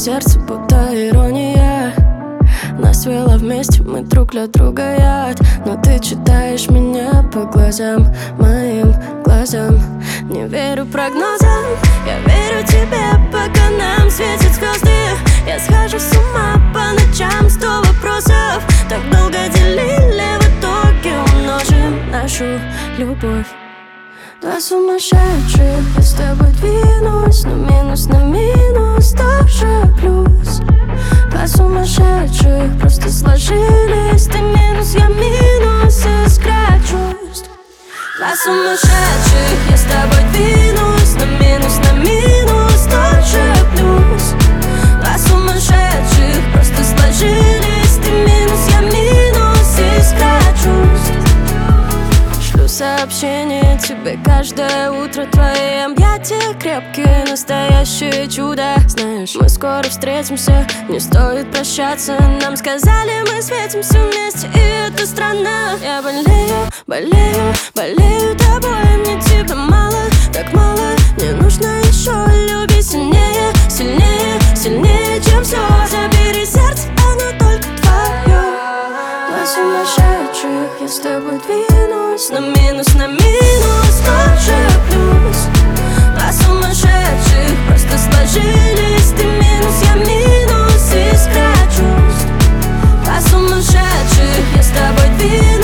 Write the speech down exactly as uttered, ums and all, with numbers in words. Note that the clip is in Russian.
сердце будто ирония. Нас свело вместе, мы друг для друга яд. Но ты читаешь меня по глазам, моим глазам. Не верю прогнозам, я верю тебе, пока нам светят звезды. Я схожу с ума по ночам, сто вопросов. Так долго делили, в итоге умножим нашу любовь. Два сумасшедших, я с тобой двинусь, но минус на минус тоже плюс. Два сумасшедших просто сложились, ты минус, я минус, искра чувств. Два сумасшедших, я с тобой двинусь, но минус на минус тоже плюс. Два сумасшедших просто сложились, ты минус, я минус, искра чувств. Шлю сообщение тебе каждое утро, твои объятия крепкие, настоящее чудо. Знаешь, мы скоро встретимся, не стоит прощаться. Нам сказали, мы светимся вместе, и это странно. Я болею, болею, болею тобой, мне тебя мало, так мало. Мне нужно еще, люби сильнее, сильнее, сильнее, чем все. Забери сердце, оно только твое. Два сумасшедших, я с тобой двинусь, на минус, на минус тоже плюс. Два сумасшедших просто сложились, ты минус, я минус, искра чувств. Два сумасшедших, я с тобой двинусь.